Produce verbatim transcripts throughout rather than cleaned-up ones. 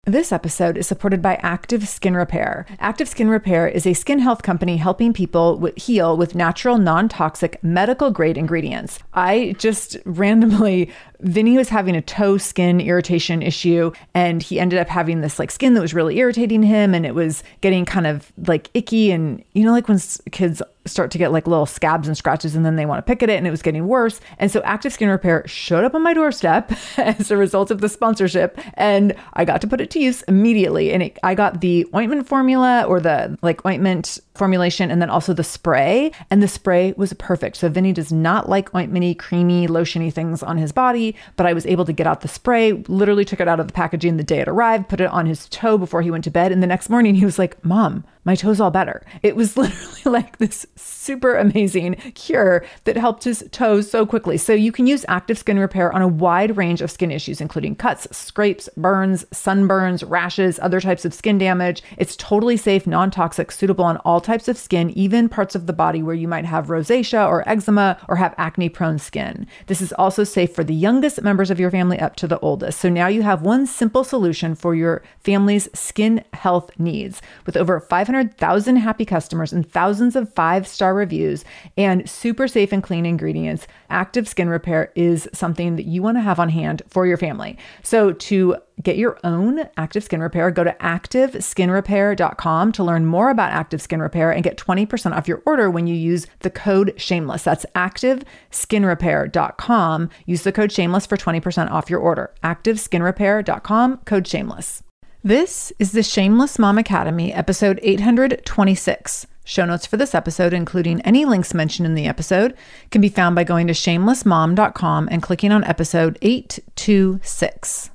This episode is supported by Active Skin Repair. Active Skin Repair is a skin health company helping people with, heal with natural, non-toxic, medical-grade ingredients. I just randomly, Vinny was having a toe skin irritation issue, and he ended up having this like skin that was really irritating him, and it was getting kind of like icky, and you know, like when kids start to get like little scabs and scratches and then they want to pick at it, and it was getting worse. And so Active Skin Repair showed up on my doorstep as a result of the sponsorship, and I got to put it to use immediately. And it, I got the ointment formula, or the like ointment formulation, and then also the spray, and the spray was perfect. So Vinny does not like ointmenty, creamy, lotiony things on his body, but I was able to get out the spray, literally took it out of the packaging the day it arrived, put it on his toe before he went to bed. And the next morning he was like, "Mom, my toe's all better." It was literally like this super amazing cure that helped his toes so quickly. So you can use Active Skin Repair on a wide range of skin issues, including cuts, scrapes, burns, sunburns, rashes, other types of skin damage. It's totally safe, non-toxic, suitable on all types of skin, even parts of the body where you might have rosacea or eczema or have acne-prone skin. This is also safe for the youngest members of your family up to the oldest. So now you have one simple solution for your family's skin health needs. With over five hundred thousand happy customers and thousands of five-star reviews and super safe and clean ingredients, Active Skin Repair is something that you want to have on hand for your family. So to get your own Active Skin Repair, go to active skin repair dot com to learn more about Active Skin Repair and get twenty percent off your order when you use the code SHAMELESS. That's active skin repair dot com. Use the code SHAMELESS for twenty percent off your order. active skin repair dot com, code SHAMELESS. This is the Shameless Mom Academy, episode eight hundred twenty-six. Show notes for this episode, including any links mentioned in the episode, can be found by going to shameless mom dot com and clicking on episode eight twenty-six.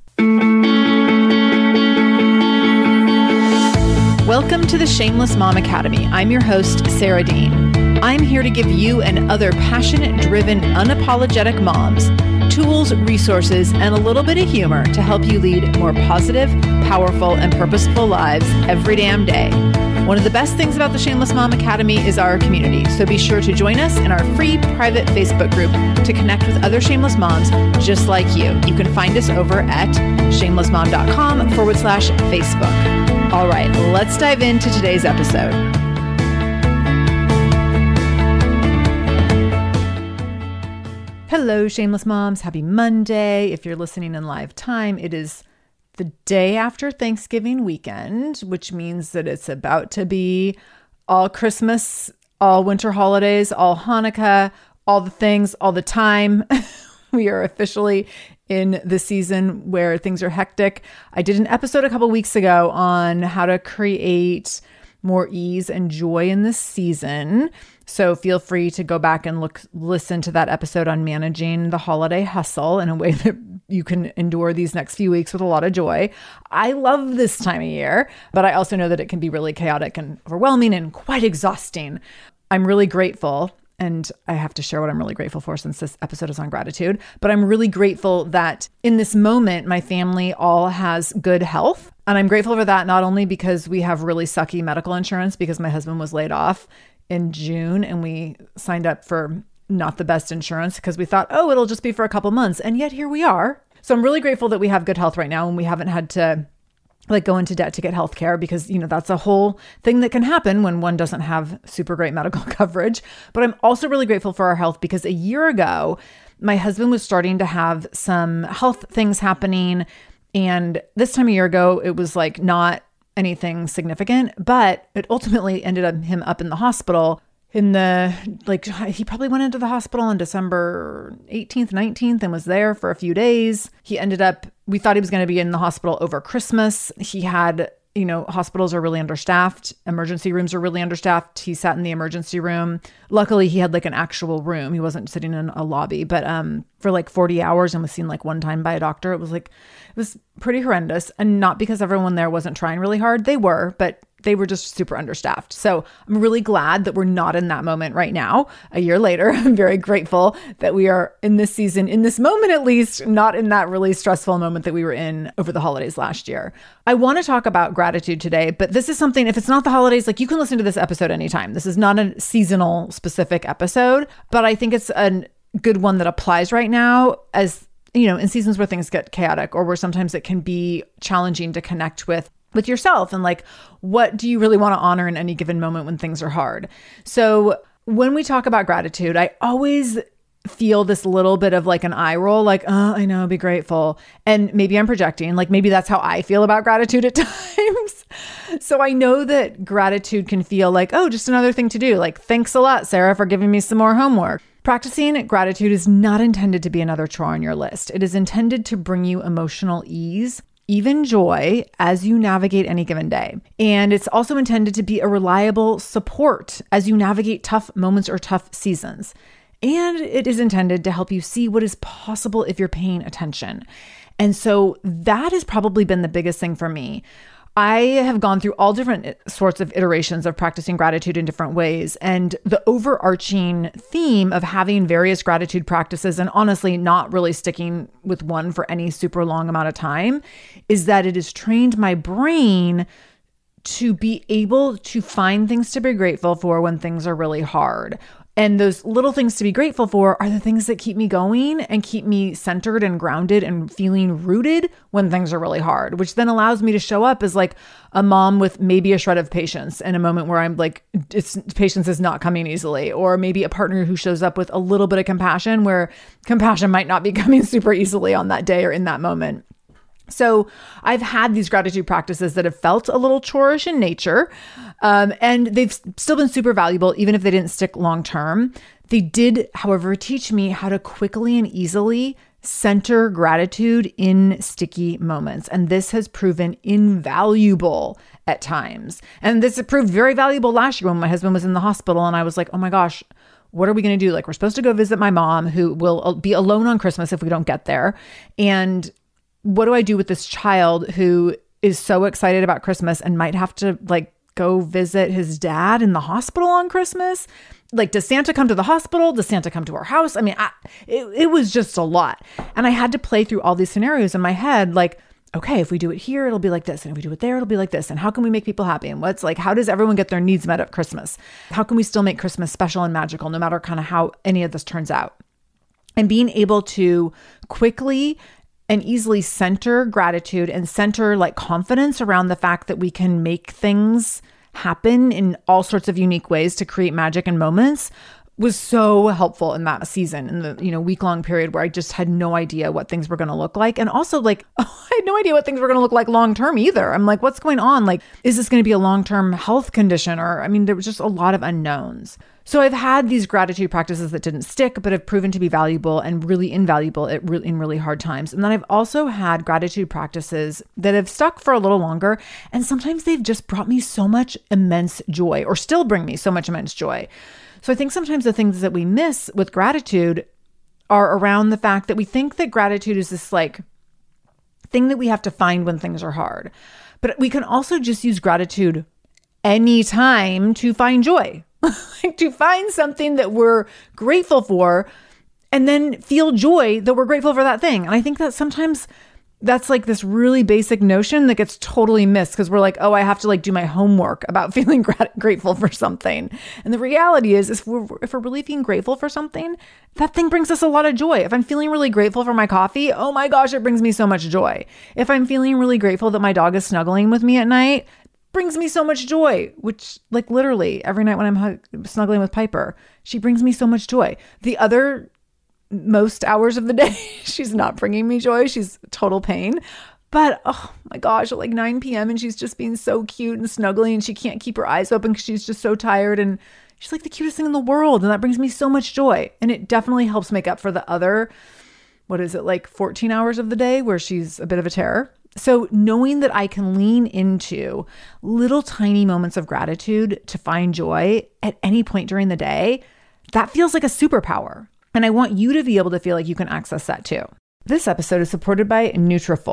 Welcome to the Shameless Mom Academy. I'm your host, Sarah Dean. I'm here to give you and other passionate, driven, unapologetic moms tools, resources, and a little bit of humor to help you lead more positive, powerful, and purposeful lives every damn day. One of the best things about the Shameless Mom Academy is our community, so be sure to join us in our free private Facebook group to connect with other shameless moms just like you. You can find us over at shameless mom dot com forward slash Facebook. All right, let's dive into today's episode. Hello, Shameless Moms. Happy Monday. If you're listening in live time, it is the day after Thanksgiving weekend, which means that it's about to be all Christmas, all winter holidays, all Hanukkah, all the things, all the time. We are officially in the season where things are hectic. I did an episode a couple weeks ago on how to create more ease and joy in this season. So feel free to go back and look, listen to that episode on managing the holiday hustle in a way that you can endure these next few weeks with a lot of joy. I love this time of year, but I also know that it can be really chaotic and overwhelming and quite exhausting. I'm really grateful, and I have to share what I'm really grateful for since this episode is on gratitude, but I'm really grateful that in this moment, my family all has good health. And I'm grateful for that, not only because we have really sucky medical insurance because my husband was laid off in June and we signed up for not the best insurance because we thought, oh, it'll just be for a couple months. And yet here we are. So I'm really grateful that we have good health right now and we haven't had to like go into debt to get healthcare because, you know, that's a whole thing that can happen when one doesn't have super great medical coverage. But I'm also really grateful for our health because a year ago, my husband was starting to have some health things happening. And this time a year ago, it was like not anything significant, but it ultimately ended up him up in the hospital in the, like, he probably went into the hospital on December eighteenth, nineteenth and was there for a few days. He ended up, we thought he was going to be in the hospital over Christmas. He had, you know, hospitals are really understaffed. Emergency rooms are really understaffed. He sat in the emergency room. Luckily, he had like an actual room. He wasn't sitting in a lobby, but um, for like forty hours and was seen like one time by a doctor. It was like, it was pretty horrendous. And not because everyone there wasn't trying really hard. They were, but they were just super understaffed. So I'm really glad that we're not in that moment right now. A year later, I'm very grateful that we are in this season, in this moment at least, not in that really stressful moment that we were in over the holidays last year. I want to talk about gratitude today, but this is something, if it's not the holidays, like you can listen to this episode anytime. This is not a seasonal specific episode, but I think it's a good one that applies right now as you know, in seasons where things get chaotic or where sometimes it can be challenging to connect with with yourself and like, what do you really want to honor in any given moment when things are hard? So when we talk about gratitude, I always feel this little bit of like an eye roll, like, oh, I know, be grateful. And maybe I'm projecting, like maybe that's how I feel about gratitude at times. So I know that gratitude can feel like, oh, just another thing to do. Like, thanks a lot, Sarah, for giving me some more homework. Practicing gratitude is not intended to be another chore on your list. It is intended to bring you emotional ease, even joy, as you navigate any given day. And it's also intended to be a reliable support as you navigate tough moments or tough seasons. And it is intended to help you see what is possible if you're paying attention. And so that has probably been the biggest thing for me. I have gone through all different sorts of iterations of practicing gratitude in different ways. And the overarching theme of having various gratitude practices and honestly not really sticking with one for any super long amount of time is that it has trained my brain to be able to find things to be grateful for when things are really hard. And those little things to be grateful for are the things that keep me going and keep me centered and grounded and feeling rooted when things are really hard, which then allows me to show up as like a mom with maybe a shred of patience in a moment where I'm like, it's patience is not coming easily, or maybe a partner who shows up with a little bit of compassion where compassion might not be coming super easily on that day or in that moment. So I've had these gratitude practices that have felt a little chorish in nature, um, and they've still been super valuable, even if they didn't stick long term. They did, however, teach me how to quickly and easily center gratitude in sticky moments. And this has proven invaluable at times. And this proved very valuable last year when my husband was in the hospital and I was like, oh my gosh, what are we going to do? Like, we're supposed to go visit my mom, who will be alone on Christmas if we don't get there. And what do I do with this child who is so excited about Christmas and might have to like go visit his dad in the hospital on Christmas? Like, does Santa come to the hospital? Does Santa come to our house? I mean, I, it, it was just a lot. And I had to play through all these scenarios in my head. Like, okay, if we do it here, it'll be like this. And if we do it there, it'll be like this. And how can we make people happy? And what's like, how does everyone get their needs met at Christmas? How can we still make Christmas special and magical, no matter kind of how any of this turns out? And being able to quickly and easily center gratitude and center like confidence around the fact that we can make things happen in all sorts of unique ways to create magic and moments was so helpful in that season, in the, you know, week-long period where I just had no idea what things were going to look like. And also like, oh, I had no idea what things were going to look like long-term either. I'm like, what's going on? Like, is this going to be a long-term health condition? Or, I mean, there was just a lot of unknowns. So I've had these gratitude practices that didn't stick, but have proven to be valuable and really invaluable at re- in really hard times. And then I've also had gratitude practices that have stuck for a little longer. And sometimes they've just brought me so much immense joy, or still bring me so much immense joy. So I think sometimes the things that we miss with gratitude are around the fact that we think that gratitude is this like thing that we have to find when things are hard. But we can also just use gratitude anytime to find joy. Like, to find something that we're grateful for and then feel joy that we're grateful for that thing. And I think that sometimes that's like this really basic notion that gets totally missed because we're like, oh, I have to like do my homework about feeling grat- grateful for something. And the reality is, if we're, if we're really feeling grateful for something, that thing brings us a lot of joy. If I'm feeling really grateful for my coffee, oh my gosh, it brings me so much joy. If I'm feeling really grateful that my dog is snuggling with me at night, brings me so much joy, which like literally every night when I'm hug- snuggling with Piper, she brings me so much joy. The other most hours of the day, she's not bringing me joy. She's total pain. But oh my gosh, at like nine p.m. and she's just being so cute and snuggling and she can't keep her eyes open because she's just so tired. And she's like the cutest thing in the world. And that brings me so much joy. And it definitely helps make up for the other, what is it, like fourteen hours of the day where she's a bit of a terror. So knowing that I can lean into little tiny moments of gratitude to find joy at any point during the day, that feels like a superpower. And I want you to be able to feel like you can access that too. This episode is supported by Nutrafol.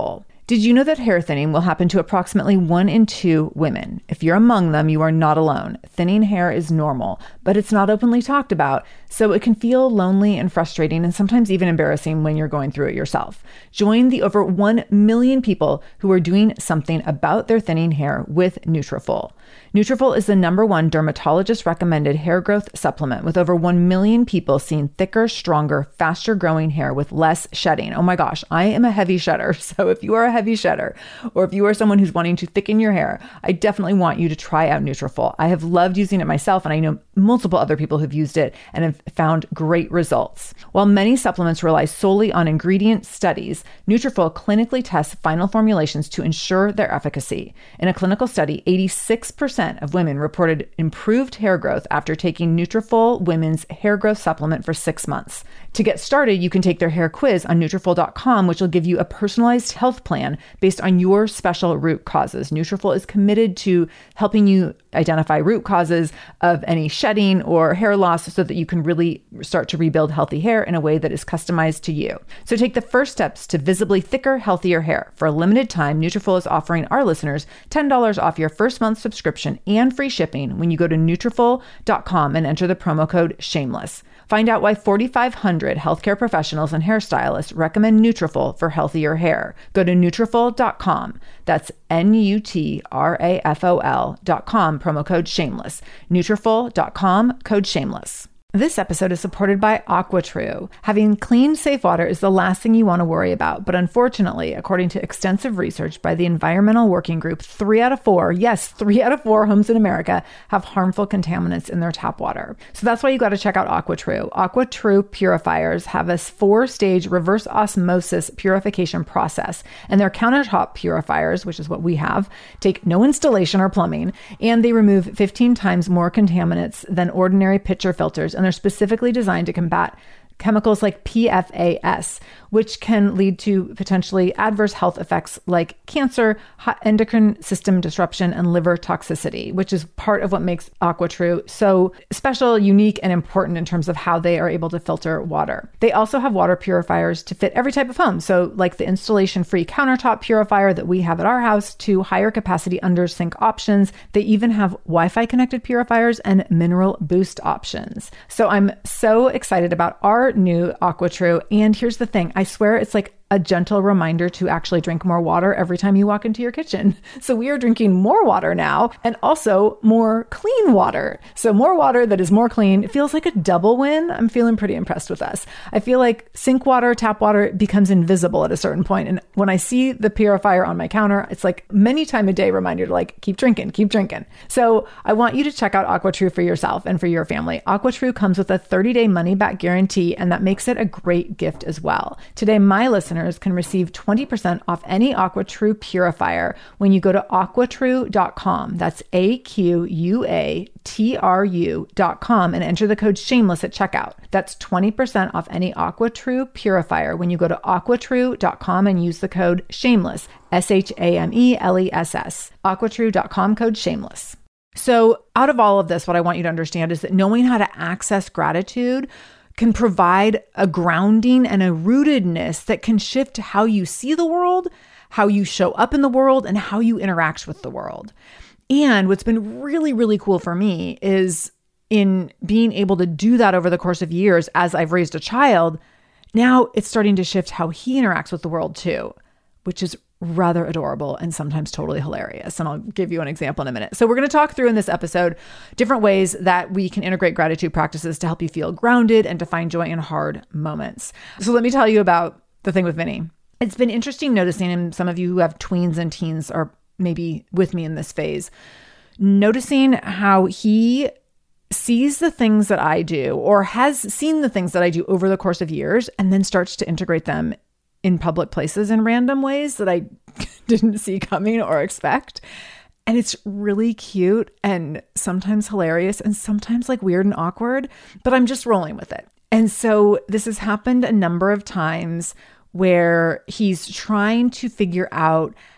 Did you know that hair thinning will happen to approximately one in two women? If you're among them, you are not alone. Thinning hair is normal, but it's not openly talked about, so it can feel lonely and frustrating and sometimes even embarrassing when you're going through it yourself. Join the over one million people who are doing something about their thinning hair with Nutrafol. Nutrafol is the number one dermatologist-recommended hair growth supplement, with over one million people seeing thicker, stronger, faster-growing hair with less shedding. Oh my gosh, I am a heavy shedder, so if you are a heavy shedder, or if you are someone who's wanting to thicken your hair, I definitely want you to try out Nutrafol. I have loved using it myself, and I know multiple other people who've used it and have found great results. While many supplements rely solely on ingredient studies, Nutrafol clinically tests final formulations to ensure their efficacy. In a clinical study, eighty-six percent of women reported improved hair growth after taking Nutrafol Women's Hair Growth Supplement for six months. To get started, you can take their hair quiz on Nutrafol dot com, which will give you a personalized health plan based on your special root causes. Nutrafol is committed to helping you identify root causes of any shedding or hair loss so that you can really start to rebuild healthy hair in a way that is customized to you. So take the first steps to visibly thicker, healthier hair. For a limited time, Nutrafol is offering our listeners ten dollars off your first month subscription and free shipping when you go to Nutrafol dot com and enter the promo code SHAMELESS. Find out why forty-five hundred healthcare professionals and hairstylists recommend Nutrafol for healthier hair. Go to Nutrafol dot com. That's N U T R A F O L dot com, promo code SHAMELESS. Nutrafol dot com, code SHAMELESS. This episode is supported by AquaTrue. Having clean, safe water is the last thing you want to worry about. But unfortunately, according to extensive research by the Environmental Working Group, three out of four, yes, three out of four homes in America have harmful contaminants in their tap water. So that's why you got to check out AquaTrue. AquaTrue purifiers have a four-stage reverse osmosis purification process. And their countertop purifiers, which is what we have, take no installation or plumbing, and they remove fifteen times more contaminants than ordinary pitcher filters. And they're specifically designed to combat chemicals like P F A S, which can lead to potentially adverse health effects like cancer, endocrine system disruption, and liver toxicity, which is part of what makes AquaTrue so special, unique, and important in terms of how they are able to filter water. They also have water purifiers to fit every type of home. So like the installation-free countertop purifier that we have at our house, to higher capacity under sink options. They even have Wi-Fi connected purifiers and mineral boost options. So I'm so excited about our new AquaTrue. And here's the thing, I swear it's like a gentle reminder to actually drink more water every time you walk into your kitchen. So we are drinking more water now, and also more clean water. So more water that is more clean. It feels like a double win. I'm feeling pretty impressed with us. I feel like sink water, tap water becomes invisible at a certain point. And when I see the purifier on my counter, it's like many time a day reminder to like, keep drinking, keep drinking. So I want you to check out AquaTrue for yourself and for your family. AquaTrue comes with a thirty day money back guarantee, and that makes it a great gift as well. Today, my listeners can receive twenty percent off any AquaTrue purifier when you go to aqua true dot com. That's A Q U A T R U dot com and enter the code SHAMELESS at checkout. That's twenty percent off any AquaTrue purifier when you go to aqua true dot com and use the code SHAMELESS, S H A M E L E S S. aqua true dot com, code SHAMELESS. So out of all of this, what I want you to understand is that knowing how to access gratitude can provide a grounding and a rootedness that can shift how you see the world, how you show up in the world, and how you interact with the world. And what's been really, really cool for me is in being able to do that over the course of years as I've raised a child, now it's starting to shift how he interacts with the world too, which is rather adorable and sometimes totally hilarious. And I'll give you an example in a minute. So we're going to talk through in this episode different ways that we can integrate gratitude practices to help you feel grounded and to find joy in hard moments. So let me tell you about the thing with Vinny. It's been interesting noticing, and some of you who have tweens and teens are maybe with me in this phase, noticing how he sees the things that I do or has seen the things that I do over the course of years and then starts to integrate them in public places in random ways that I didn't see coming or expect. And it's really cute and sometimes hilarious and sometimes like weird and awkward, but I'm just rolling with it. And so this has happened a number of times where he's trying to figure out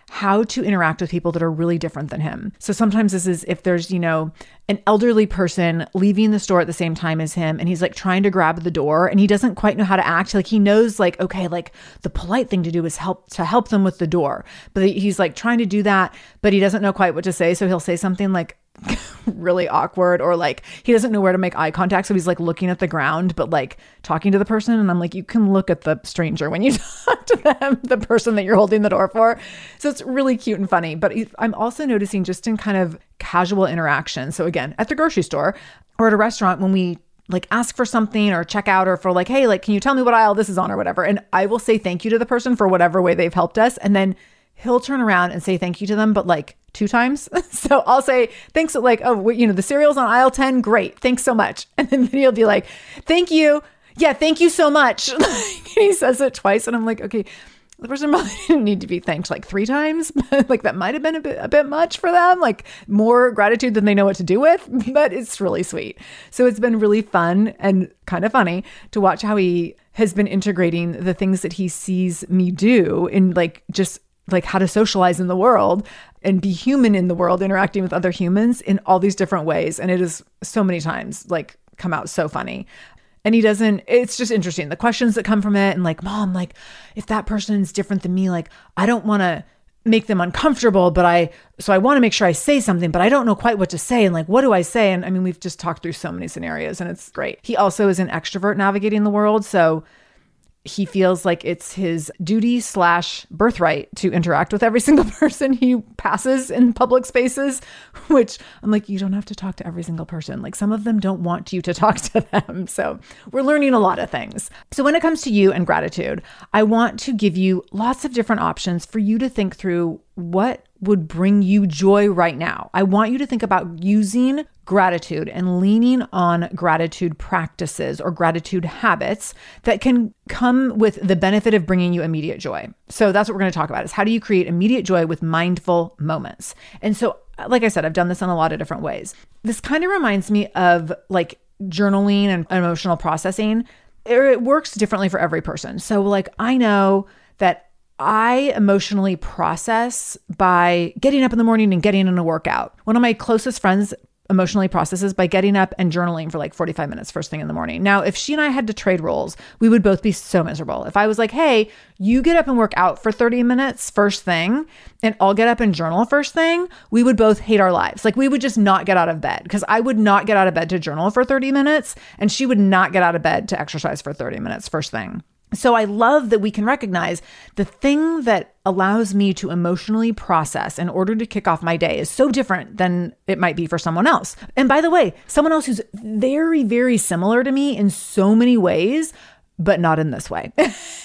how to interact with people that are really different than him. So sometimes this is if there's, you know, an elderly person leaving the store at the same time as him, and he's like trying to grab the door and he doesn't quite know how to act. Like he knows like, okay, like the polite thing to do is help to help them with the door. But he's like trying to do that, but he doesn't know quite what to say. So he'll say something like really awkward, or like he doesn't know where to make eye contact. So he's like looking at the ground, but like talking to the person. And I'm like, you can look at the stranger when you talk to them, the person that you're holding the door for. So it's really cute and funny. But I'm also noticing just in kind of casual interaction. So again, at the grocery store or at a restaurant, when we like ask for something or check out, or for like, hey, like, can you tell me what aisle this is on or whatever? And I will say thank you to the person for whatever way they've helped us. And then he'll turn around and say thank you to them, but like two times. So I'll say, thanks, like, oh, you know, the cereal's on aisle ten. Great. Thanks so much. And then he'll be like, thank you. Yeah. Thank you so much. He says it twice. And I'm like, okay, the person probably didn't need to be thanked like three times. Like that might've been a bit, a bit much for them, like more gratitude than they know what to do with, but it's really sweet. So it's been really fun and kind of funny to watch how he has been integrating the things that he sees me do in like, just like how to socialize in the world and be human in the world, interacting with other humans in all these different ways. And it is so many times like come out so funny. And he doesn't, it's just interesting. The questions that come from it, and like, mom, like if that person is different than me, like I don't want to make them uncomfortable, but I, so I want to make sure I say something, but I don't know quite what to say. And like, what do I say? And I mean, we've just talked through so many scenarios and it's great. He also is an extrovert navigating the world. So he feels like it's his duty slash birthright to interact with every single person he passes in public spaces, which I'm like, you don't have to talk to every single person. Like some of them don't want you to talk to them. So we're learning a lot of things. So when it comes to you and gratitude, I want to give you lots of different options for you to think through what would bring you joy right now. I want you to think about using gratitude and leaning on gratitude practices or gratitude habits that can come with the benefit of bringing you immediate joy. So that's what we're going to talk about, is how do you create immediate joy with mindful moments? And so, like I said, I've done this in a lot of different ways. This kind of reminds me of like journaling and emotional processing. It works differently for every person. So like, I know that I emotionally process by getting up in the morning and getting in a workout. One of my closest friends emotionally processes by getting up and journaling for like forty-five minutes first thing in the morning. Now, if she and I had to trade roles, we would both be so miserable. If I was like, hey, you get up and work out for thirty minutes first thing, and I'll get up and journal first thing, we would both hate our lives. Like we would just not get out of bed, because I would not get out of bed to journal for thirty minutes, and she would not get out of bed to exercise for thirty minutes first thing. So I love that we can recognize the thing that allows me to emotionally process in order to kick off my day is so different than it might be for someone else. And by the way, someone else who's very, very similar to me in so many ways, but not in this way.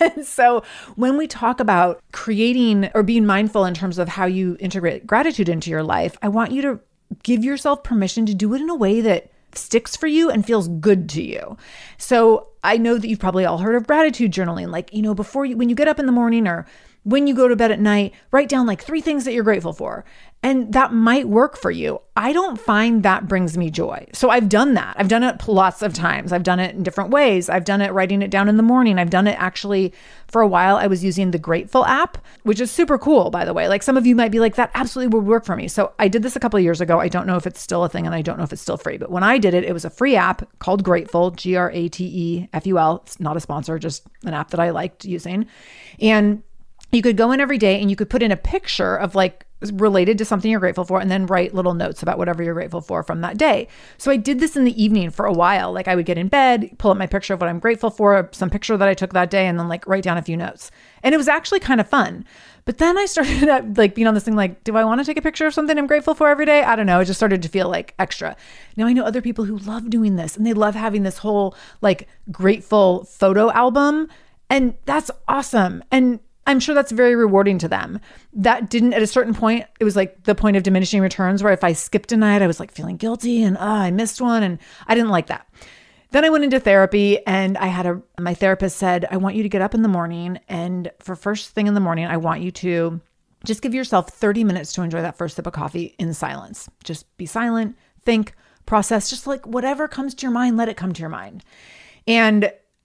So when we talk about creating or being mindful in terms of how you integrate gratitude into your life, I want you to give yourself permission to do it in a way that sticks for you and feels good to you. So I know that you've probably all heard of gratitude journaling. Like, you know, before you, when you get up in the morning or when you go to bed at night, write down like three things that you're grateful for. And that might work for you. I don't find that brings me joy. So I've done that. I've done it lots of times. I've done it in different ways. I've done it writing it down in the morning. I've done it actually for a while. I was using the Grateful app, which is super cool, by the way. Like some of you might be like, that absolutely would work for me. So I did this a couple of years ago. I don't know if it's still a thing and I don't know if it's still free. But when I did it, it was a free app called Grateful, G R A T E F U L. It's not a sponsor, just an app that I liked using. And you could go in every day and you could put in a picture of like related to something you're grateful for, and then write little notes about whatever you're grateful for from that day. So I did this in the evening for a while. Like I would get in bed, pull up my picture of what I'm grateful for, some picture that I took that day, and then like write down a few notes. And it was actually kind of fun. But then I started like being on this thing like, do I want to take a picture of something I'm grateful for every day? I don't know. It just started to feel like extra. Now I know other people who love doing this, and they love having this whole like grateful photo album. And that's awesome. And I'm sure that's very rewarding to them. That didn't, at a certain point, it was like the point of diminishing returns, where if I skipped a night, I was like feeling guilty and oh, I missed one. And I didn't like that. Then I went into therapy, and I had a, my therapist said, I want you to get up in the morning, and for first thing in the morning, I want you to just give yourself thirty minutes to enjoy that first sip of coffee in silence. Just be silent, think, process, just like whatever comes to your mind, let it come to your mind. And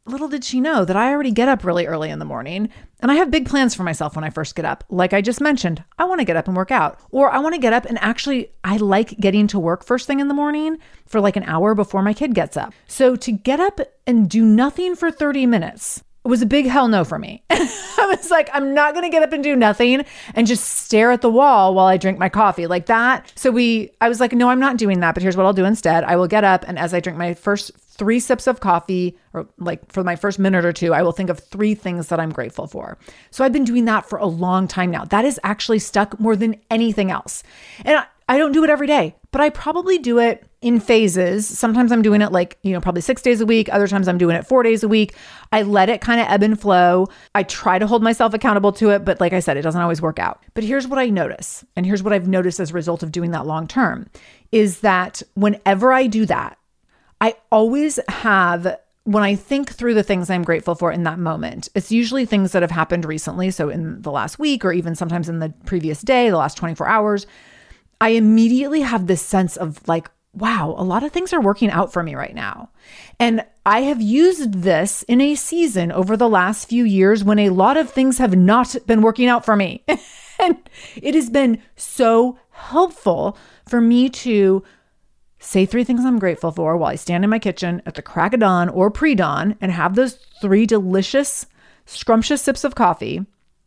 little did she know that I already get up really early in the morning and I have big plans for myself when I first get up. Like I just mentioned, I want to get up and work out, or I want to get up and actually I like getting to work first thing in the morning for like an hour before my kid gets up. So to get up and do nothing for thirty minutes was a big hell no for me. I was like, I'm not going to get up and do nothing and just stare at the wall while I drink my coffee like that. So we, I was like, no, I'm not doing that. But here's what I'll do instead. I will get up, and as I drink my first three sips of coffee, or like for my first minute or two, I will think of three things that I'm grateful for. So I've been doing that for a long time now. That is actually stuck more than anything else. And I, I don't do it every day, but I probably do it in phases. Sometimes I'm doing it like, you know, probably six days a week. Other times I'm doing it four days a week. I let it kind of ebb and flow. I try to hold myself accountable to it, but like I said, it doesn't always work out. But here's what I notice. And here's what I've noticed as a result of doing that long term is that whenever I do that, I always have, when I think through the things I'm grateful for in that moment, it's usually things that have happened recently. So in the last week, or even sometimes in the previous day, the last twenty-four hours, I immediately have this sense of like, wow, a lot of things are working out for me right now. And I have used this in a season over the last few years when a lot of things have not been working out for me. And it has been so helpful for me to say three things I'm grateful for while I stand in my kitchen at the crack of dawn or pre-dawn and have those three delicious, scrumptious sips of coffee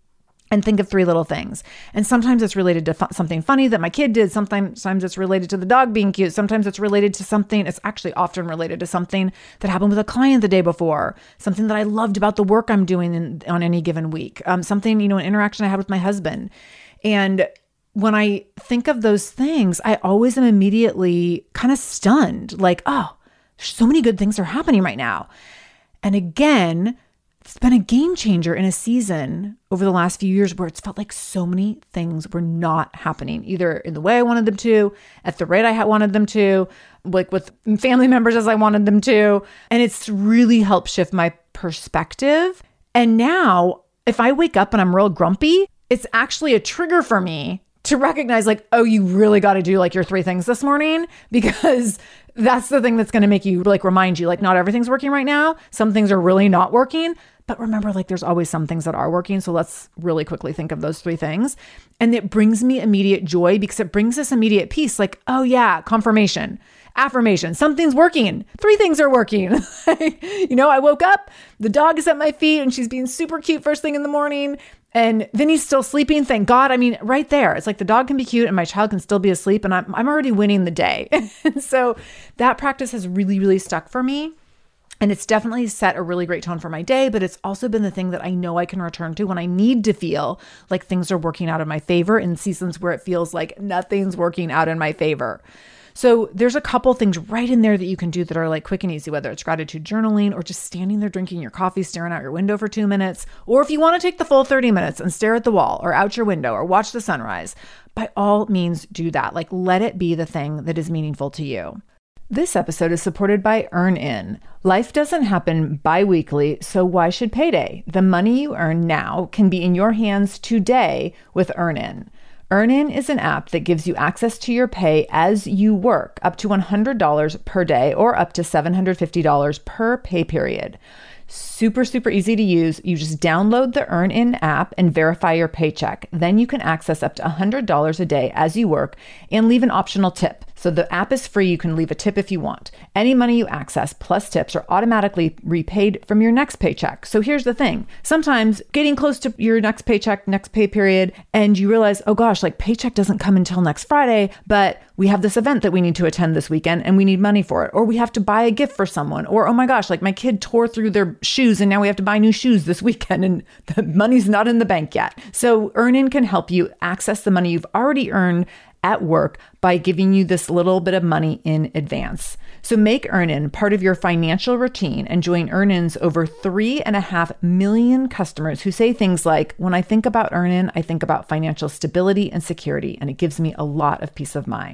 and think of three little things. And sometimes it's related to fu- something funny that my kid did. Sometimes, sometimes it's related to the dog being cute. Sometimes it's related to something, it's actually often related to something that happened with a client the day before, something that I loved about the work I'm doing in, on any given week, um, something, you know, an interaction I had with my husband. And when I think of those things, I always am immediately kind of stunned, like, oh, so many good things are happening right now. And again, it's been a game changer in a season over the last few years where it's felt like so many things were not happening, either in the way I wanted them to, at the rate I wanted them to, like with family members as I wanted them to. And it's really helped shift my perspective. And now if I wake up and I'm real grumpy, it's actually a trigger for me to recognize like, oh, you really got to do like your three things this morning, because that's the thing that's going to make you like remind you like not everything's working right now. Some things are really not working, but remember like there's always some things that are working. So let's really quickly think of those three things. And it brings me immediate joy because it brings us immediate peace. Like, oh yeah, confirmation, affirmation, something's working. Three things are working. You know, I woke up, the dog is at my feet and she's being super cute first thing in the morning. And Vinny's still sleeping. Thank God. I mean, right there, it's like the dog can be cute and my child can still be asleep and I'm, I'm already winning the day. And so that practice has really, really stuck for me. And it's definitely set a really great tone for my day, but it's also been the thing that I know I can return to when I need to feel like things are working out in my favor in seasons where it feels like nothing's working out in my favor. So there's a couple things right in there that you can do that are like quick and easy, whether it's gratitude journaling or just standing there drinking your coffee, staring out your window for two minutes. Or if you want to take the full thirty minutes and stare at the wall or out your window or watch the sunrise, by all means do that. Like let it be the thing that is meaningful to you. This episode is supported by EarnIn. Life doesn't happen bi-weekly, so why should payday? The money you earn now can be in your hands today with EarnIn. EarnIn is an app that gives you access to your pay as you work, up to one hundred dollars per day or up to seven hundred fifty dollars per pay period. Super, super easy to use. You just download the EarnIn app and verify your paycheck. Then you can access up to one hundred dollars a day as you work and leave an optional tip. So the app is free. You can leave a tip if you want. Any money you access plus tips are automatically repaid from your next paycheck. So here's the thing. Sometimes getting close to your next paycheck, next pay period, and you realize, oh gosh, like paycheck doesn't come until next Friday, but we have this event that we need to attend this weekend and we need money for it. Or we have to buy a gift for someone. Or, oh my gosh, like my kid tore through their shoes and now we have to buy new shoes this weekend and the money's not in the bank yet. So EarnIn can help you access the money you've already earned at work by giving you this little bit of money in advance. So make EarnIn part of your financial routine and join EarnIn's over three and a half million customers who say things like, when I think about EarnIn, I think about financial stability and security, and it gives me a lot of peace of mind.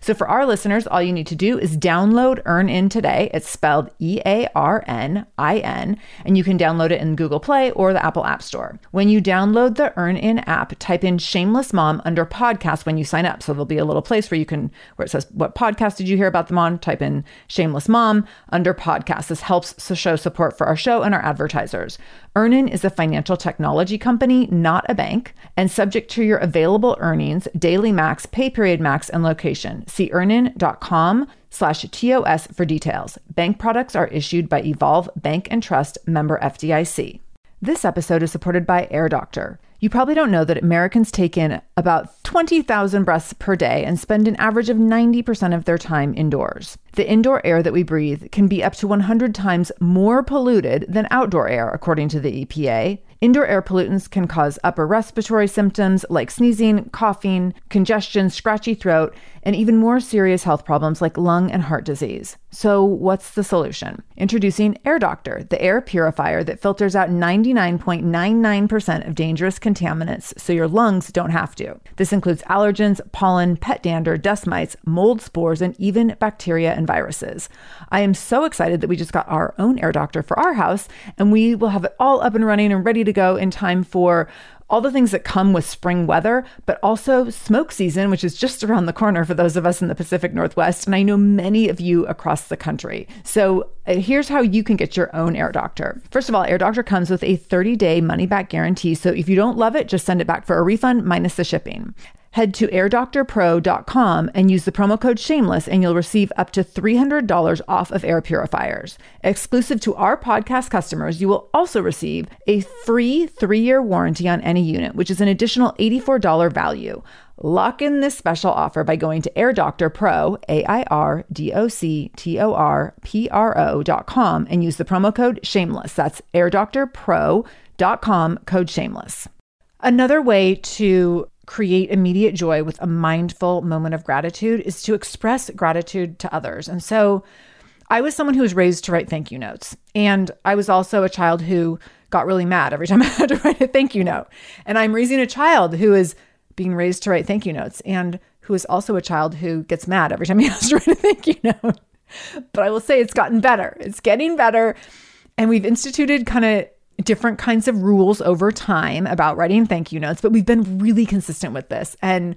So for our listeners, all you need to do is download EarnIn today. It's spelled E A R N I N, and you can download it in Google Play or the Apple App Store. When you download the EarnIn app, type in Shameless Mom under podcast when you sign up. So there'll be a little place where you can, where it says, what podcast did you hear about them on? Type in Shameless Mom under podcast. This helps to show support for our show and our advertisers. EarnIn is a financial technology company, not a bank, and subject to your available earnings, daily max, pay period max, and location. See earnin.com slash TOS for details. Bank products are issued by Evolve Bank and Trust, member F D I C. This episode is supported by Air Doctor. You probably don't know that Americans take in about twenty thousand breaths per day and spend an average of ninety percent of their time indoors. The indoor air that we breathe can be up to one hundred times more polluted than outdoor air, according to the E P A. Indoor air pollutants can cause upper respiratory symptoms like sneezing, coughing, congestion, scratchy throat, and even more serious health problems like lung and heart disease. So what's the solution? Introducing Air Doctor, the air purifier that filters out ninety-nine point nine nine percent of dangerous contaminants so your lungs don't have to. This includes allergens, pollen, pet dander, dust mites, mold spores, and even bacteria and viruses. I am so excited that we just got our own Air Doctor for our house, and we will have it all up and running and ready to go in time for all the things that come with spring weather, but also smoke season, which is just around the corner for those of us in the Pacific Northwest. And I know many of you across the country. So uh, here's how you can get your own Air Doctor. First of all, Air Doctor comes with a thirty day money back guarantee. So if you don't love it, just send it back for a refund minus the shipping. Head to air doctor pro dot com and use the promo code SHAMELESS and you'll receive up to three hundred dollars off of air purifiers. Exclusive to our podcast customers, you will also receive a free three-year warranty on any unit, which is an additional eighty-four dollars value. Lock in this special offer by going to Air Doctor Pro, A I R D O C T O R P R O dot com and use the promo code SHAMELESS. That's air doctor pro dot com, code SHAMELESS. Another way to create immediate joy with a mindful moment of gratitude is to express gratitude to others. And so I was someone who was raised to write thank you notes. And I was also a child who got really mad every time I had to write a thank you note. And I'm raising a child who is being raised to write thank you notes and who is also a child who gets mad every time he has to write a thank you note. But I will say it's gotten better. It's getting better. And we've instituted kind of different kinds of rules over time about writing thank you notes, but we've been really consistent with this. And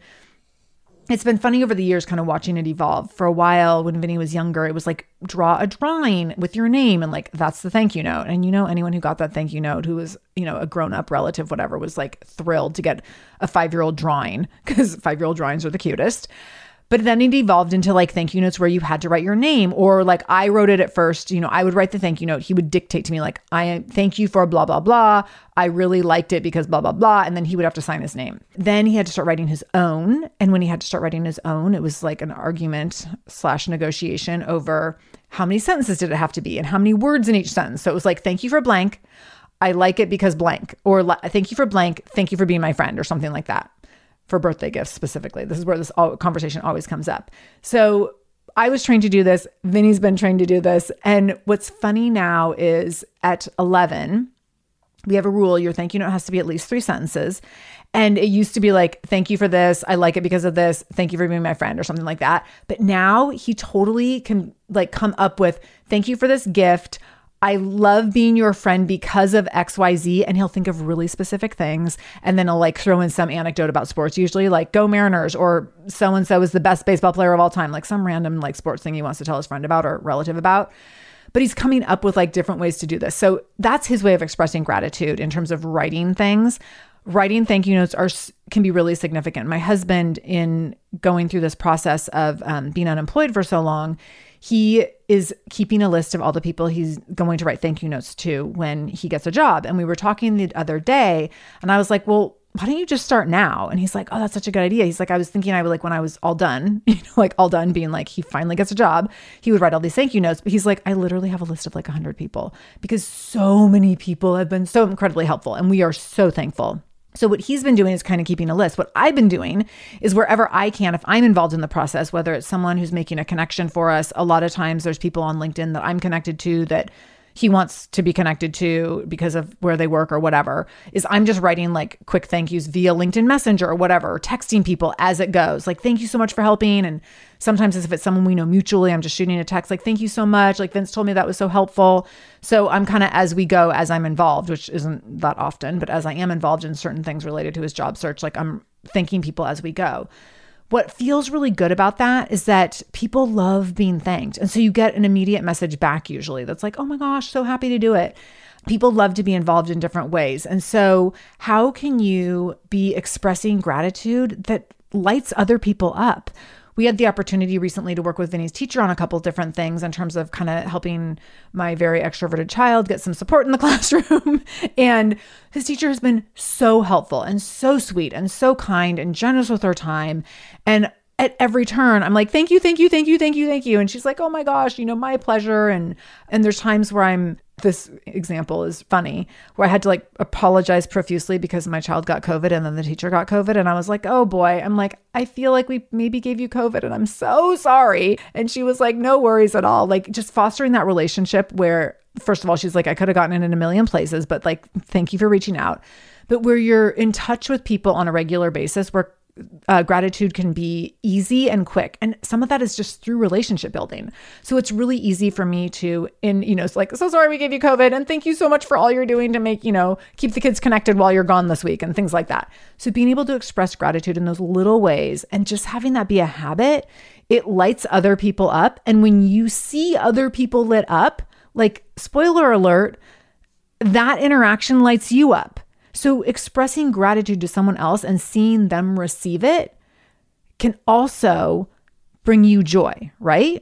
it's been funny over the years kind of watching it evolve. For a while when Vinny was younger, it was like, draw a drawing with your name and like, that's the thank you note. And you know, anyone who got that thank you note who was, you know, a grown up relative, whatever, was like thrilled to get a five-year-old drawing because five-year-old drawings are the cutest. But then it evolved into like thank you notes where you had to write your name, or like I wrote it at first, you know, I would write the thank you note. He would dictate to me like, I thank you for blah, blah, blah. I really liked it because blah, blah, blah. And then he would have to sign his name. Then he had to start writing his own. And when he had to start writing his own, it was like an argument slash negotiation over how many sentences did it have to be and how many words in each sentence. So it was like, thank you for blank. I like it because blank, or thank you for blank. Thank you for being my friend, or something like that. For birthday gifts specifically. This is where this conversation always comes up. So I was trained to do this. Vinny's been trained to do this. And what's funny now is at eleven, we have a rule. Your thank you note has to be at least three sentences. And it used to be like, thank you for this. I like it because of this. Thank you for being my friend, or something like that. But now he totally can like come up with, thank you for this gift. I love being your friend because of X Y Z. And he'll think of really specific things. And then he'll like throw in some anecdote about sports, usually like go Mariners, or so-and-so is the best baseball player of all time. Like some random like sports thing he wants to tell his friend about or relative about. But he's coming up with like different ways to do this. So that's his way of expressing gratitude in terms of writing things. Writing thank you notes are can be really significant. My husband, in going through this process of um, being unemployed for so long, he is keeping a list of all the people he's going to write thank you notes to when he gets a job. And we were talking the other day and I was like, well, why don't you just start now? And he's like, oh, that's such a good idea. He's like, I was thinking I would like when I was all done, you know, like all done being like, he finally gets a job, he would write all these thank you notes. But he's like, I literally have a list of like a hundred people because so many people have been so incredibly helpful. And we are so thankful. So what he's been doing is kind of keeping a list. What I've been doing is wherever I can, if I'm involved in the process, whether it's someone who's making a connection for us, a lot of times there's people on LinkedIn that I'm connected to that, he wants to be connected to because of where they work or whatever, is I'm just writing like quick thank yous via LinkedIn Messenger or whatever, or texting people as it goes. Like, thank you so much for helping. And sometimes if it's someone we know mutually, I'm just shooting a text like, thank you so much. Like, Vince told me that was so helpful. So I'm kind of as we go, as I'm involved, which isn't that often, but as I am involved in certain things related to his job search, like I'm thanking people as we go. What feels really good about that is that people love being thanked. And so you get an immediate message back usually that's like, oh my gosh, so happy to do it. People love to be involved in different ways. And so how can you be expressing gratitude that lights other people up? We had the opportunity recently to work with Vinny's teacher on a couple of different things in terms of kind of helping my very extroverted child get some support in the classroom. And his teacher has been so helpful and so sweet and so kind and generous with her time. And at every turn, I'm like, thank you, thank you, thank you, thank you, thank you. And she's like, oh my gosh, you know, my pleasure. And, and there's times where I'm, this example is funny, where I had to like apologize profusely because my child got COVID and then the teacher got COVID. And I was like, oh boy, I'm like, I feel like we maybe gave you COVID and I'm so sorry. And she was like, no worries at all. Like, just fostering that relationship where, first of all, she's like, I could have gotten it in a million places, but like, thank you for reaching out. But where you're in touch with people on a regular basis, where Uh, gratitude can be easy and quick. And some of that is just through relationship building. So it's really easy for me to, in, you know, it's like, so sorry we gave you COVID and thank you so much for all you're doing to make, you know, keep the kids connected while you're gone this week and things like that. So being able to express gratitude in those little ways and just having that be a habit, it lights other people up. And when you see other people lit up, like, spoiler alert, that interaction lights you up. So expressing gratitude to someone else and seeing them receive it can also bring you joy, right?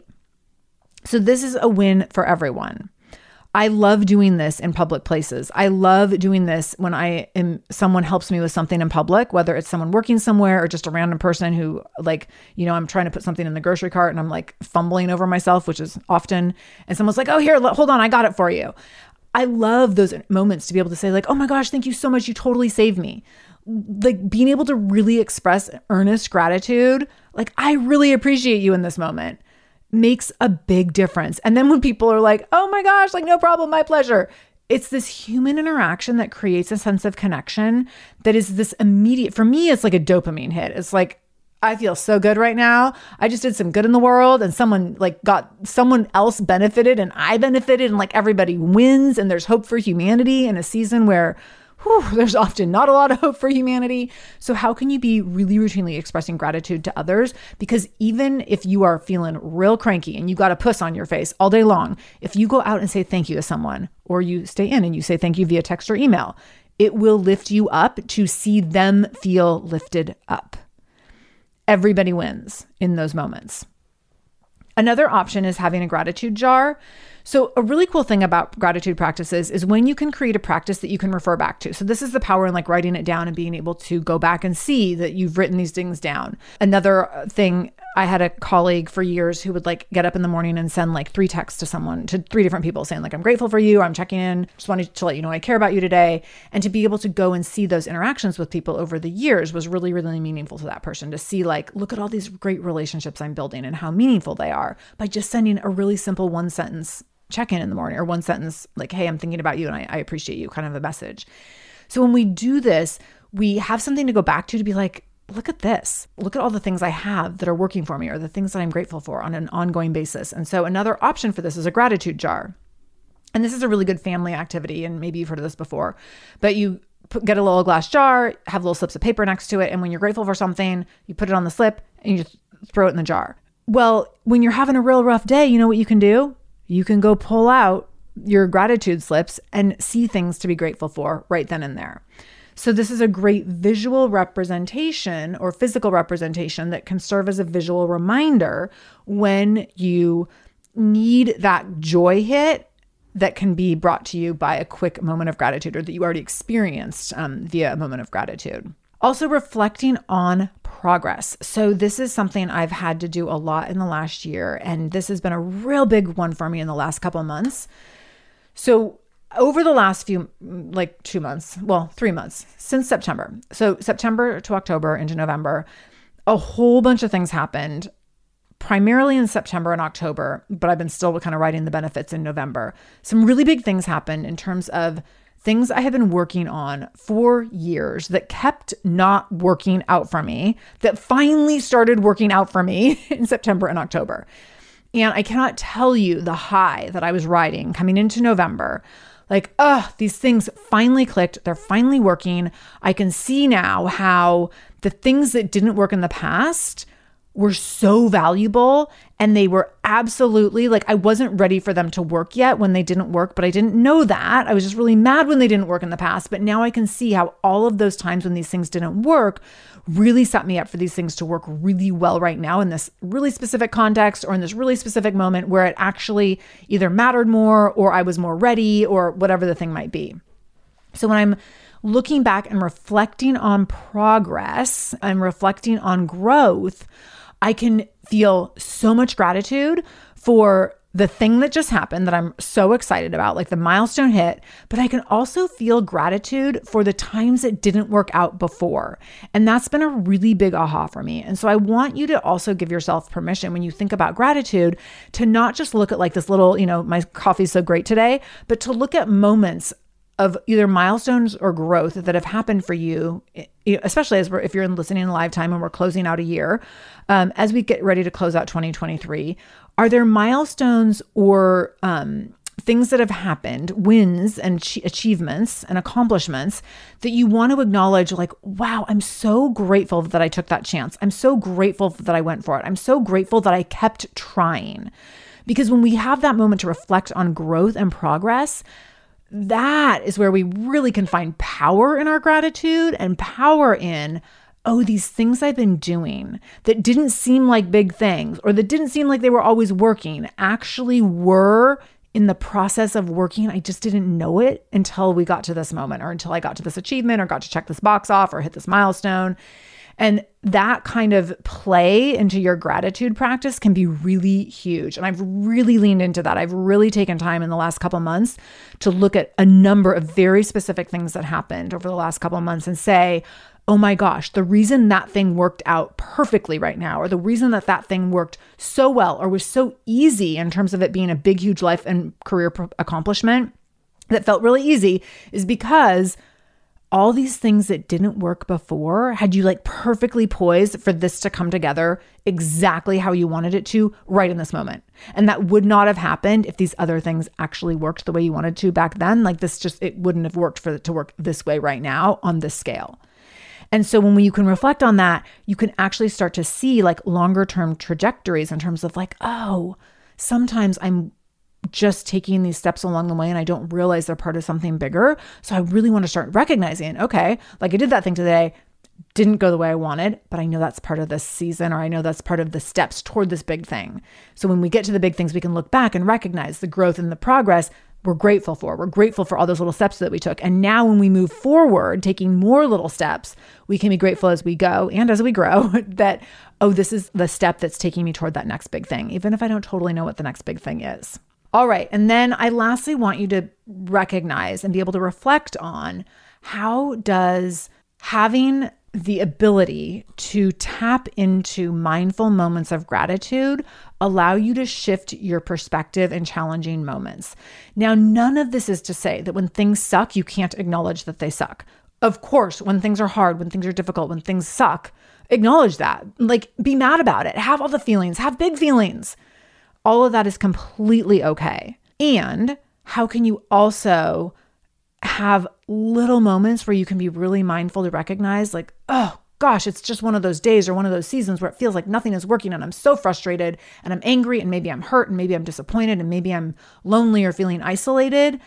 So this is a win for everyone. I love doing this in public places. I love doing this when I am, someone helps me with something in public, whether it's someone working somewhere or just a random person who, like, you know, I'm trying to put something in the grocery cart and I'm like fumbling over myself, which is often, and someone's like, oh, here, hold on, I got it for you. I love those moments to be able to say like, oh my gosh, thank you so much. You totally saved me. Like, being able to really express earnest gratitude, like, I really appreciate you in this moment, makes a big difference. And then when people are like, oh my gosh, like, no problem, my pleasure. It's this human interaction that creates a sense of connection that is this immediate, for me, it's like a dopamine hit. It's like, I feel so good right now. I just did some good in the world and someone like got someone else benefited and I benefited and like everybody wins and there's hope for humanity in a season where whew, there's often not a lot of hope for humanity. So how can you be really routinely expressing gratitude to others? Because even if you are feeling real cranky and you got a puss on your face all day long, if you go out and say thank you to someone, or you stay in and you say thank you via text or email, it will lift you up to see them feel lifted up. Everybody wins in those moments. Another option is having a gratitude jar. So a really cool thing about gratitude practices is when you can create a practice that you can refer back to. So this is the power in like writing it down and being able to go back and see that you've written these things down. Another thing, I had a colleague for years who would like get up in the morning and send like three texts to someone, to three different people saying like, I'm grateful for you. I'm checking in. Just wanted to let you know I care about you today. And to be able to go and see those interactions with people over the years was really, really meaningful to that person, to see like, look at all these great relationships I'm building and how meaningful they are by just sending a really simple one sentence check-in in the morning, or one sentence like, hey, I'm thinking about you and I, I appreciate you, kind of a message. So when we do this, we have something to go back to, to be like, look at this, look at all the things I have that are working for me, or the things that I'm grateful for on an ongoing basis. And so another option for this is a gratitude jar. And this is a really good family activity. And maybe you've heard of this before, but you put, get a little glass jar, have little slips of paper next to it. And when you're grateful for something, you put it on the slip and you just throw it in the jar. Well, when you're having a real rough day, you know what you can do? You can go pull out your gratitude slips and see things to be grateful for right then and there. So this is a great visual representation or physical representation that can serve as a visual reminder when you need that joy hit that can be brought to you by a quick moment of gratitude, or that you already experienced um, via a moment of gratitude. Also, reflecting on progress. So this is something I've had to do a lot in the last year, and this has been a real big one for me in the last couple of months. So over the last few, like two months, well, three months since September. So September to October into November, a whole bunch of things happened primarily in September and October, but I've been still kind of writing the benefits in November. Some really big things happened in terms of things I have been working on for years that kept not working out for me, that finally started working out for me in September and October. And I cannot tell you the high that I was riding coming into November. Like, oh, these things finally clicked. They're finally working. I can see now how the things that didn't work in the past were so valuable, and they were absolutely like, I wasn't ready for them to work yet when they didn't work, but I didn't know that. I was just really mad when they didn't work in the past. But now I can see how all of those times when these things didn't work really set me up for these things to work really well right now in this really specific context or in this really specific moment where it actually either mattered more or I was more ready or whatever the thing might be. So when I'm looking back and reflecting on progress and reflecting on growth, I can feel so much gratitude for the thing that just happened that I'm so excited about, like the milestone hit, but I can also feel gratitude for the times it didn't work out before. And that's been a really big aha for me. And so I want you to also give yourself permission when you think about gratitude to not just look at like this little, you know, my coffee's so great today, but to look at moments of either milestones or growth that have happened for you, especially as we're, if you're listening in live time and we're closing out a year, um, as we get ready to close out twenty twenty-three, are there milestones or um, things that have happened, wins and ch- achievements and accomplishments that you want to acknowledge, like, wow, I'm so grateful that I took that chance. I'm so grateful that I went for it. I'm so grateful that I kept trying. Because when we have that moment to reflect on growth and progress, that is where we really can find power in our gratitude and power in, oh, these things I've been doing that didn't seem like big things or that didn't seem like they were always working actually were in the process of working. I just didn't know it until we got to this moment or until I got to this achievement or got to check this box off or hit this milestone. And that kind of play into your gratitude practice can be really huge. And I've really leaned into that. I've really taken time in the last couple of months to look at a number of very specific things that happened over the last couple of months and say, oh my gosh, the reason that thing worked out perfectly right now, or the reason that that thing worked so well or was so easy in terms of it being a big, huge life and career accomplishment that felt really easy, is because all these things that didn't work before had you like perfectly poised for this to come together exactly how you wanted it to right in this moment. And that would not have happened if these other things actually worked the way you wanted to back then. Like this just, it wouldn't have worked for it to work this way right now on this scale. And so when you can reflect on that, you can actually start to see like longer term trajectories in terms of like, oh, sometimes I'm just taking these steps along the way and I don't realize they're part of something bigger. So I really want to start recognizing, okay, like I did that thing today, didn't go the way I wanted, but I know that's part of this season, or I know that's part of the steps toward this big thing. So when we get to the big things, we can look back and recognize the growth and the progress we're grateful for. We're grateful for all those little steps that we took. And now when we move forward, taking more little steps, we can be grateful as we go and as we grow that, oh, this is the step that's taking me toward that next big thing, even if I don't totally know what the next big thing is. All right. And then I lastly want you to recognize and be able to reflect on, how does having the ability to tap into mindful moments of gratitude allow you to shift your perspective in challenging moments? Now, none of this is to say that when things suck, you can't acknowledge that they suck. Of course, when things are hard, when things are difficult, when things suck, acknowledge that. Like, be mad about it. Have all the feelings. Have big feelings. All of that is completely okay. And how can you also have little moments where you can be really mindful to recognize like, oh gosh, it's just one of those days or one of those seasons where it feels like nothing is working and I'm so frustrated and I'm angry and maybe I'm hurt and maybe I'm disappointed and maybe I'm lonely or feeling isolated.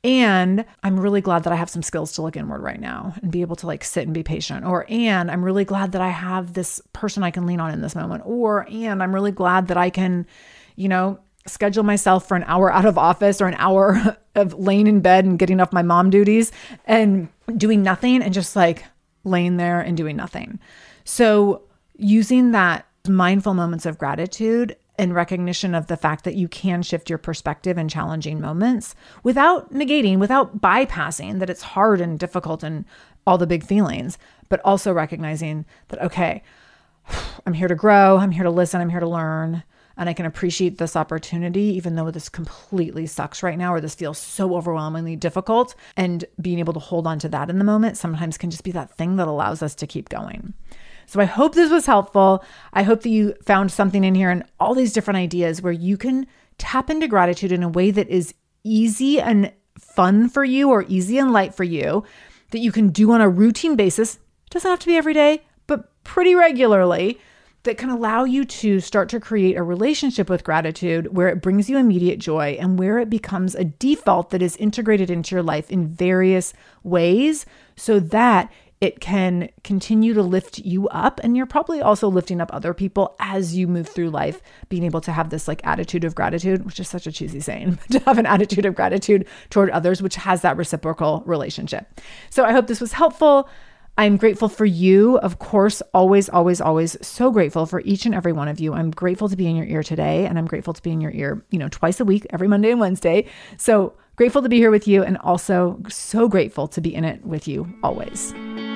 And I'm really glad that I have some skills to look inward right now and be able to like sit and be patient. Or, and I'm really glad that I have this person I can lean on in this moment. Or, and I'm really glad that I can, you know, schedule myself for an hour out of office or an hour of laying in bed and getting off my mom duties and doing nothing and just like laying there and doing nothing. So using that mindful moments of gratitude and recognition of the fact that you can shift your perspective in challenging moments without negating, without bypassing that it's hard and difficult and all the big feelings, but also recognizing that, okay, I'm here to grow. I'm here to listen. I'm here to learn. And I can appreciate this opportunity, even though this completely sucks right now, or this feels so overwhelmingly difficult. And being able to hold on to that in the moment sometimes can just be that thing that allows us to keep going. So I hope this was helpful. I hope that you found something in here and all these different ideas where you can tap into gratitude in a way that is easy and fun for you, or easy and light for you, that you can do on a routine basis. It doesn't have to be every day, but pretty regularly, that can allow you to start to create a relationship with gratitude where it brings you immediate joy and where it becomes a default that is integrated into your life in various ways so that it can continue to lift you up. And you're probably also lifting up other people as you move through life, being able to have this like attitude of gratitude, which is such a cheesy saying, to have an attitude of gratitude toward others, which has that reciprocal relationship. So I hope this was helpful. I'm grateful for you. Of course, always, always, always so grateful for each and every one of you. I'm grateful to be in your ear today, and I'm grateful to be in your ear, you know, twice a week, every Monday and Wednesday. So grateful to be here with you, and also so grateful to be in it with you always.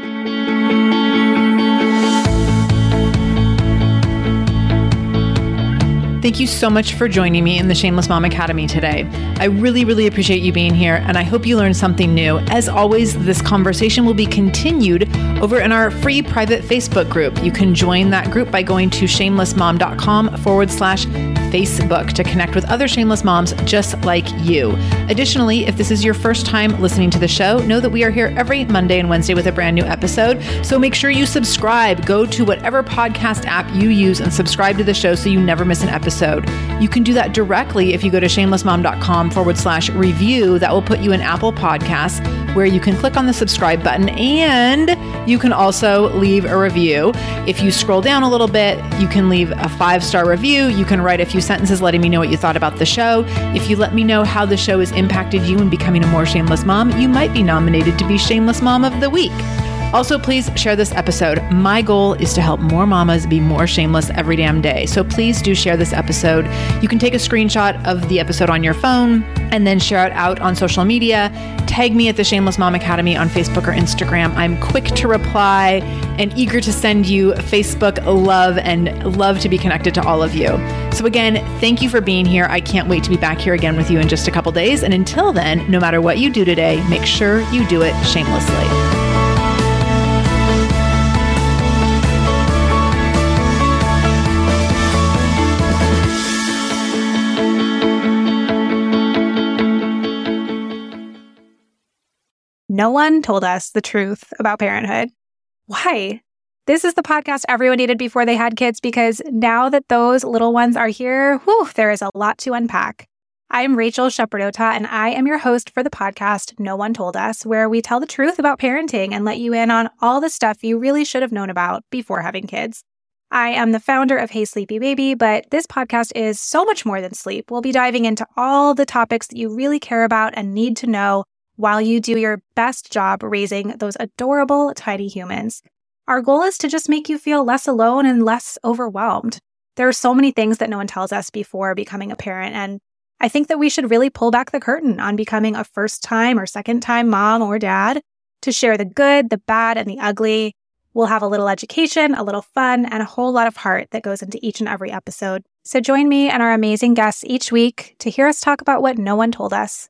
Thank you so much for joining me in the Shameless Mom Academy today. I really, really appreciate you being here, and I hope you learned something new. As always, this conversation will be continued over in our free private Facebook group. You can join that group by going to shamelessmom.com forward slash Facebook to connect with other shameless moms just like you. Additionally, if this is your first time listening to the show, know that we are here every Monday and Wednesday with a brand new episode. So make sure you subscribe. Go to whatever podcast app you use and subscribe to the show so you never miss an episode. You can do that directly if you go to shamelessmom.com forward slash review. That will put you in Apple Podcasts, where you can click on the subscribe button and you can also leave a review. If you scroll down a little bit, you can leave a five-star review. You can write a few sentences letting me know what you thought about the show. If you let me know how the show has impacted you in becoming a more shameless mom, you might be nominated to be Shameless Mom of the Week. Also, please share this episode. My goal is to help more mamas be more shameless every damn day. So please do share this episode. You can take a screenshot of the episode on your phone and then share it out on social media. Tag me at the Shameless Mom Academy on Facebook or Instagram. I'm quick to reply and eager to send you Facebook love and love to be connected to all of you. So again, thank you for being here. I can't wait to be back here again with you in just a couple days. And until then, no matter what you do today, make sure you do it shamelessly. No one told us the truth about parenthood. Why? This is the podcast everyone needed before they had kids, because now that those little ones are here, whew, there is a lot to unpack. I'm Rachel Shepardota, and I am your host for the podcast No One Told Us, where we tell the truth about parenting and let you in on all the stuff you really should have known about before having kids. I am the founder of Hey Sleepy Baby, but this podcast is so much more than sleep. We'll be diving into all the topics that you really care about and need to know while you do your best job raising those adorable, tiny humans. Our goal is to just make you feel less alone and less overwhelmed. There are so many things that no one tells us before becoming a parent, and I think that we should really pull back the curtain on becoming a first-time or second-time mom or dad to share the good, the bad, and the ugly. We'll have a little education, a little fun, and a whole lot of heart that goes into each and every episode. So join me and our amazing guests each week to hear us talk about what no one told us.